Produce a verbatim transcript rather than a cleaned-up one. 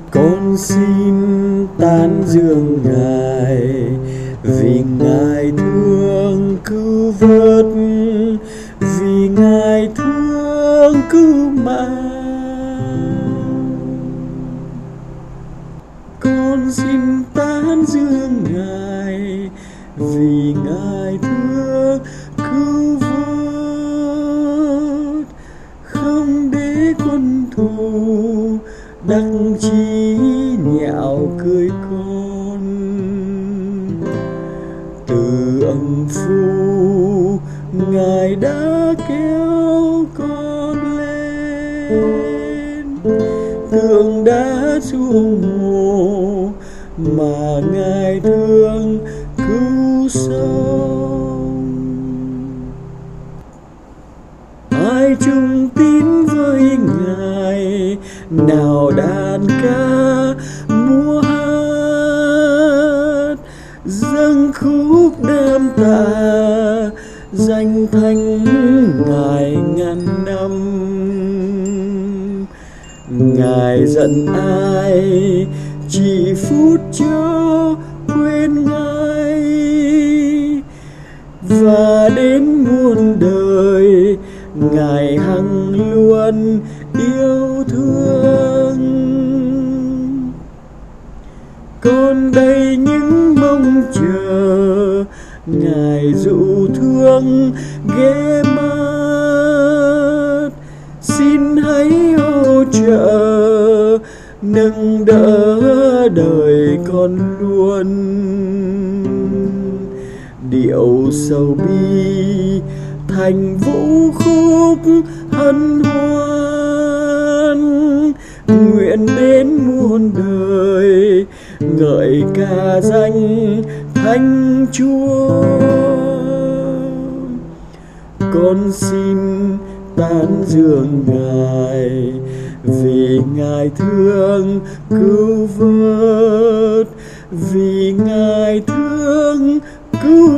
Con xin tán dương Ngài vì Ngài thương cứu vớt, vì Ngài thương cứu mang. Con xin tán dương Ngài vì Ngài thương cứu vớt, không để quân thù đắc chí nhạo cười con. Từ âm phủ Ngài đã kéo con lên, tường đá xuống mồ mà Ngài thương cứu sống. Ai chung tín với Ngài, nào đàn ca múa hát, dâng khúc đam tạ danh thánh Ngài ngàn năm. Ngài giận ai chỉ phút cho quên Ngài, và đến muôn đời Ngài hằng luôn yêu thương. Con đây những mong chờ Ngài dụ thương ghé mắt, xin hãy hỗ trợ nâng đỡ đời con luôn. Điệu sầu bi thành vũ khúc hân hoan, nguyện đến muôn đời ngợi ca danh Thánh Chúa. Con xin tán dương Ngài vì Ngài thương cứu vớt, vì Ngài thương cứu